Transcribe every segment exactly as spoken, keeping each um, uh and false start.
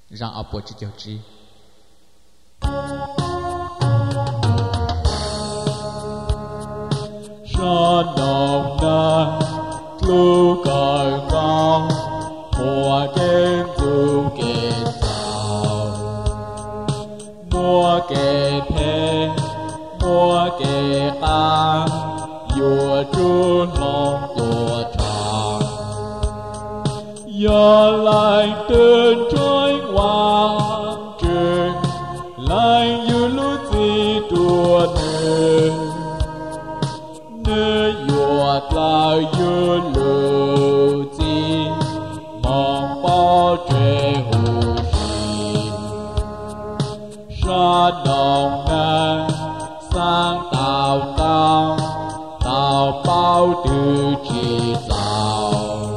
rằng ở bộ chỉ chiều chi Sa đồng nan lưu cởi ngang mùa kén tu kén tàu mùa kén thế mùa kén an vua chúa lòng tua tràng giờ lại tên trôi hoàng trường lại như lúc gì tua nề nơi yuột lại như lưu gì mong bao trẻ hữu gì sa đồng nan sang tạo cao tạo bao từ chỉ giàu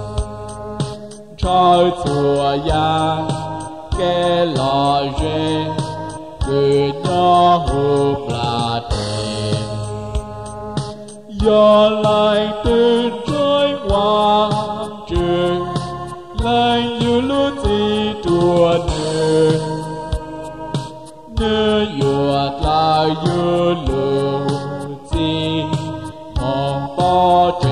trời chùa giang kê lò rê người nhỏ hụp là đêm giờ lại tên trôi hoàng trường lại như lúc gì đùa nề nơi yuột lại như lưu gì mong bao